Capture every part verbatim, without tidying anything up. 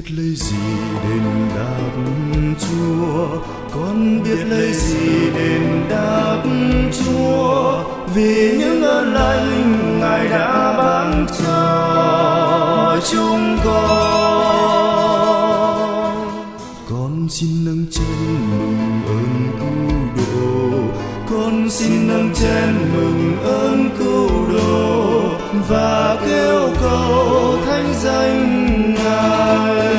biết lấy gì đền đáp Chúa, con biết lấy gì đền đáp Chúa, vì những ơn lành Ngài đã ban cho chúng con. Con xin nâng chân mừng ơn cứu độ, con xin nâng chân mừng ơn cứu độ và kêu cầu thánh danh Ngài.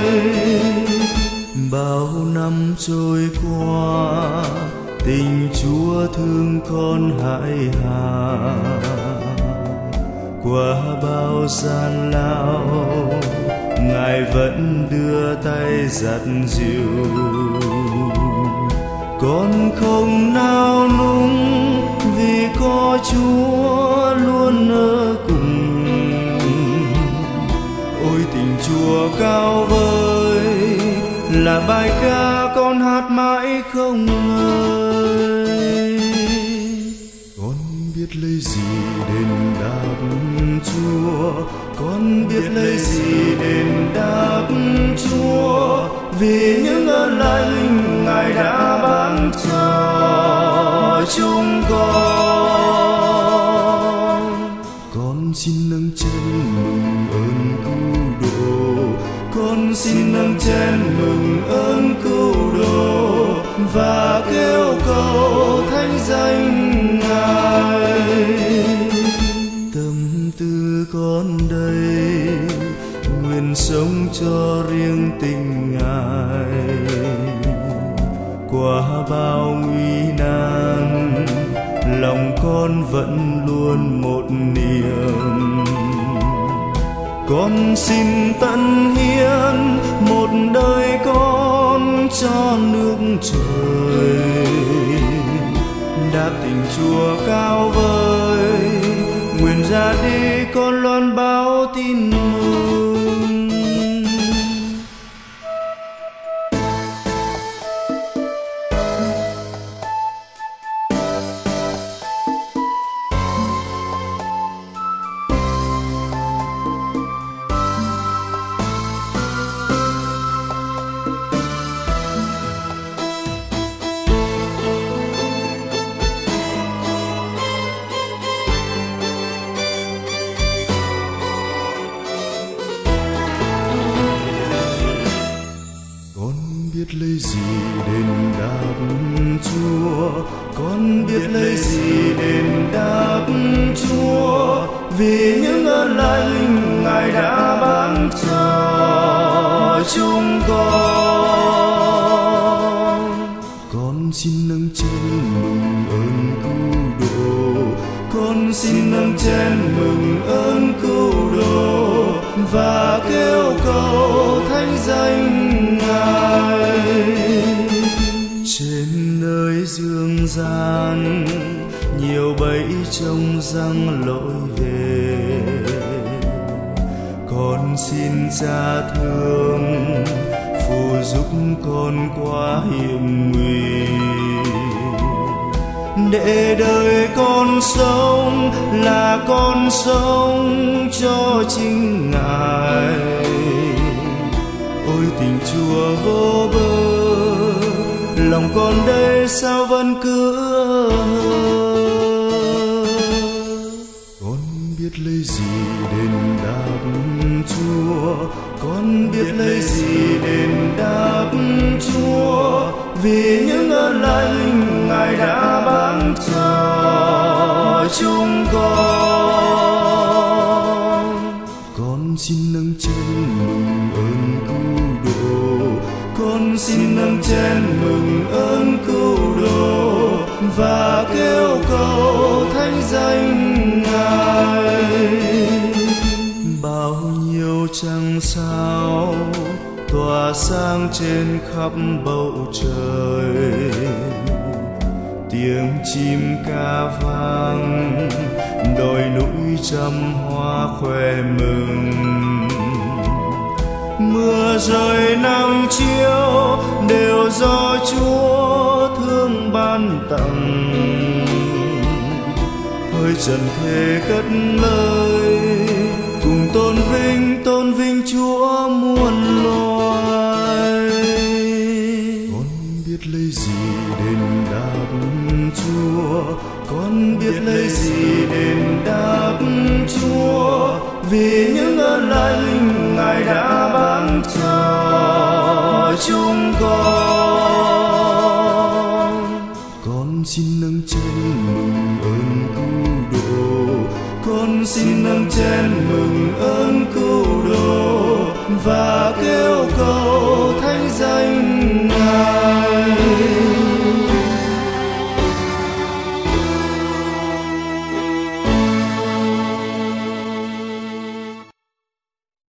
Bao năm trôi qua, tình Chúa thương con hại hà, qua bao gian lao Ngài vẫn đưa tay dắt dìu. Con không nao núng vì có Chúa luôn ở cùng. Ôi tình Chúa cao vời là bài ca con hát mãi không ngơi. Con biết lấy gì đền đáp Chúa, con biết lấy gì đền đáp Chúa, vì những ơn lành Ngài đã ban cho chúng con. Con xin nâng chân mừng ơn cứu độ, con xin nâng chân mừng ơn cứu độ và kêu cầu thánh danh Ngài. Tâm tư con đây nguyện sống cho riêng tình Ngài, qua bao nguy nan lòng con vẫn luôn một niềm. Con xin tận hiến một đời con cho nước trời, đáp tình Chúa cao vời, nguyện ra đi con loan báo tin mừng. Biết lấy gì đền đáp Chúa, con biết lấy gì đền đáp Chúa, vì những ơn lành Ngài đã ban cho chúng con. Con xin nâng chân mừng ơn cứu độ, con xin nâng chân mừng ơn cứu độ và kêu cầu thánh danh Ngài. Trên nơi dương gian nhiều bẫy trông răng lối về, con xin Cha thương phù giúp con qua hiểm nguy, để đời con sống là con sống cho chính Ngài. Ôi tình Chúa vô bờ, lòng con đây sao vẫn cứ con biết lấy gì đền đáp Chúa, con biết lấy gì đền đáp Chúa, vì những ơn lành Ngài đã ban cho chúng con. Con xin nâng chân mừng ơn cứu độ, con xin nâng chân mừng ơn cứu độ và kêu cầu thánh danh Ngài. Bao nhiêu trăng sao tỏa sáng trên khắp bầu trời, tiếng chim ca vang đồi núi trăm hoa khoe mừng. Mưa rơi nắng chiếu đều do Chúa thương ban tặng, hơi trần thế cất lời cùng tôn vinh tôn vinh Chúa muôn loài. chữa lành Ngài đã ban cho chúng con. Con xin nâng chén mừng ơn cứu độ, con xin nâng chén mừng ơn cứu độ và kêu cầu